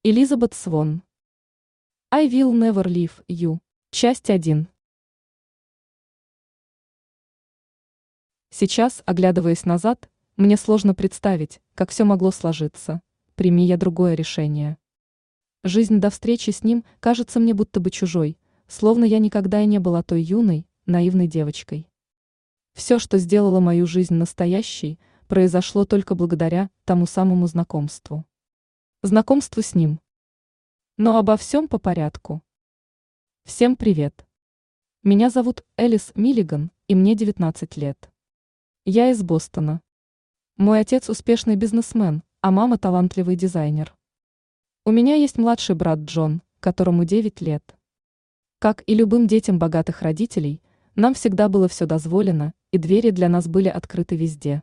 Элизабет Свон. I will never leave you. Часть 1. Сейчас, оглядываясь назад, мне сложно представить, как все могло сложиться. Прими я другое решение. Жизнь до встречи с ним кажется мне будто бы чужой, словно я никогда и не была той юной, наивной девочкой. Все, что сделало мою жизнь настоящей, произошло только благодаря тому самому знакомству. Знакомству с ним. Но обо всем по порядку. Всем привет. Меня зовут Элис Миллиган, и мне 19 лет. Я из Бостона. Мой отец успешный бизнесмен, а мама талантливый дизайнер. У меня есть младший брат Джон, которому 9 лет. Как и любым детям богатых родителей, нам всегда было все дозволено, и двери для нас были открыты везде.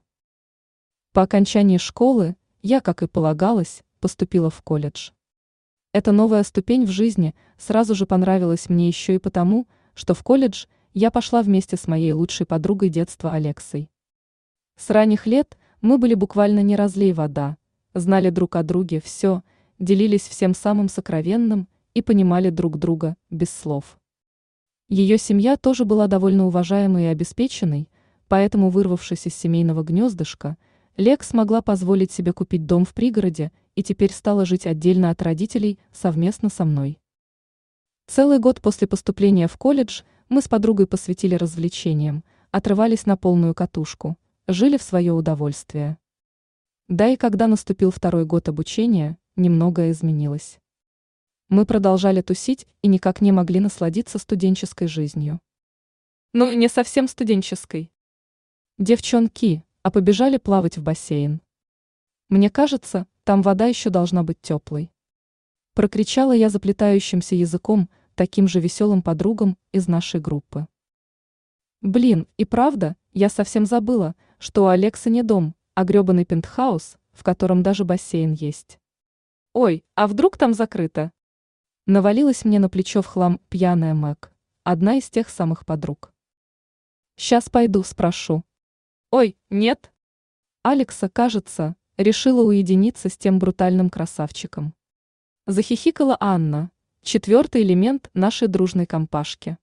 По окончании школы я, как и полагалось, поступила в колледж. Эта новая ступень в жизни сразу же понравилась мне еще и потому, что в колледж я пошла вместе с моей лучшей подругой детства Алексой. С ранних лет мы были буквально не разлей вода, знали друг о друге все, делились всем самым сокровенным и понимали друг друга без слов. Ее семья тоже была довольно уважаемой и обеспеченной, поэтому, вырвавшись из семейного гнездышка, Лекс могла позволить себе купить дом в пригороде и теперь стала жить отдельно от родителей совместно со мной. Целый год после поступления в колледж мы с подругой посвятили развлечениям, отрывались на полную катушку, жили в свое удовольствие. Да и когда наступил второй год обучения, немногое изменилось. Мы продолжали тусить и никак не могли насладиться студенческой жизнью. Ну, не совсем студенческой. Девчонки, а побежали плавать в бассейн. Мне кажется, там вода еще должна быть теплой. Прокричала я заплетающимся языком таким же веселым подругам из нашей группы. Блин, и правда, я совсем забыла, что у Алекса не дом, а гребаный пентхаус, в котором даже бассейн есть. Ой, а вдруг там закрыто? Навалилась мне на плечо в хлам пьяная Мэг, одна из тех самых подруг. Сейчас пойду спрошу. Ой, нет. Алекса, кажется, решила уединиться с тем брутальным красавчиком. Захихикала Анна, четвертый элемент нашей дружной компашки.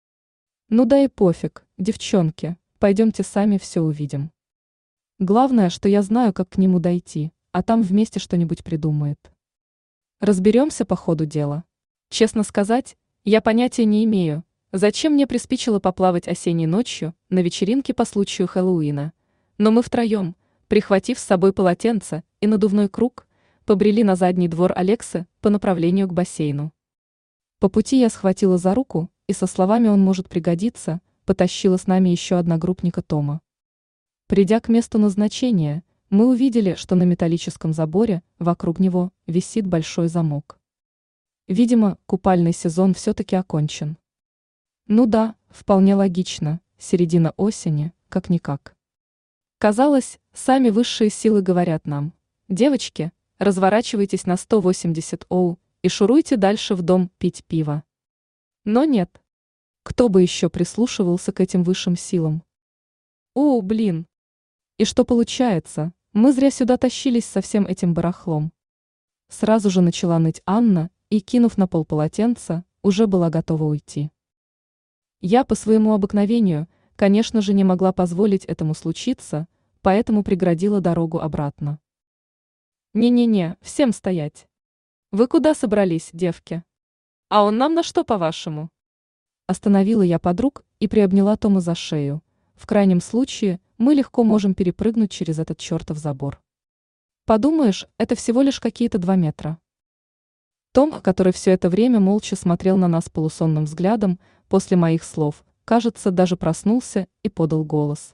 Ну да и пофиг, девчонки, пойдемте сами все увидим. Главное, что я знаю, как к нему дойти, а там вместе что-нибудь придумает. Разберемся по ходу дела. Честно сказать, я понятия не имею, зачем мне приспичило поплавать осенней ночью на вечеринке по случаю Хэллоуина, но мы втроем, прихватив с собой полотенце и надувной круг, побрели на задний двор Алексы по направлению к бассейну. По пути я схватила за руку и со словами «он может пригодиться» потащила с нами еще одногруппника Тома. Придя к месту назначения, мы увидели, что на металлическом заборе вокруг него висит большой замок. Видимо, купальный сезон все-таки окончен. Ну да, вполне логично, середина осени, как-никак. Казалось, сами высшие силы говорят нам: девочки, разворачивайтесь на 180 оу и шуруйте дальше в дом пить пиво. Но нет. Кто бы еще прислушивался к этим высшим силам? О, блин. И что получается, мы зря сюда тащились со всем этим барахлом. Сразу же начала ныть Анна и, кинув на пол полотенца, уже была готова уйти. Я по своему обыкновению, конечно же, не могла позволить этому случиться, поэтому преградила дорогу обратно. Не-не-не, всем стоять. Вы куда собрались, девки? А он нам на что, по-вашему? Остановила я подруг и приобняла Тома за шею. В крайнем случае, мы легко можем перепрыгнуть через этот чертов забор. Подумаешь, это всего лишь какие-то 2 метра. Том, который все это время молча смотрел на нас полусонным взглядом, после моих слов, кажется, даже проснулся и подал голос.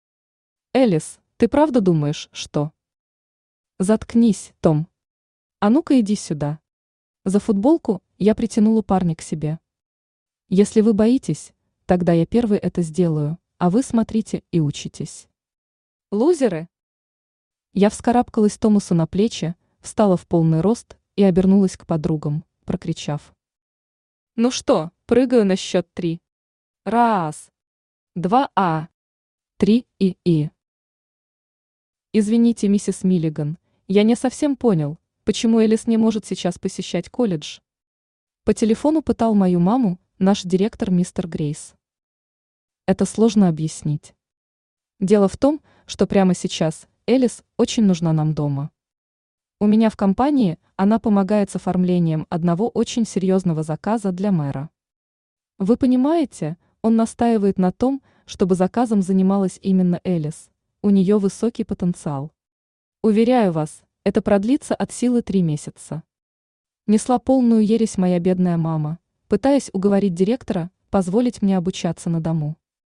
«Элис, ты правда думаешь, что...» «Заткнись, Том. А ну-ка иди сюда». За футболку я притянула парня к себе. «Если вы боитесь, тогда я первый это сделаю, а вы смотрите и учитесь». «Лузеры!» Я вскарабкалась Томасу на плечи, встала в полный рост и обернулась к подругам, прокричав: «Ну что, прыгаю на счет 3. 1, 2, 3 и...» «Извините, миссис Миллиган, я не совсем понял, Почему Элис не может сейчас посещать колледж? По телефону пытал мою маму наш директор мистер Грейс. Это сложно объяснить. Дело в том, что прямо сейчас Элис очень нужна нам дома. У меня в компании она помогает с оформлением одного очень серьезного заказа для мэра. Вы понимаете, он настаивает на том, чтобы заказом занималась именно Элис. У нее высокий потенциал. Уверяю вас, это продлится от силы 3 месяца. Несла полную ересь моя бедная мама, пытаясь уговорить директора позволить мне обучаться на дому.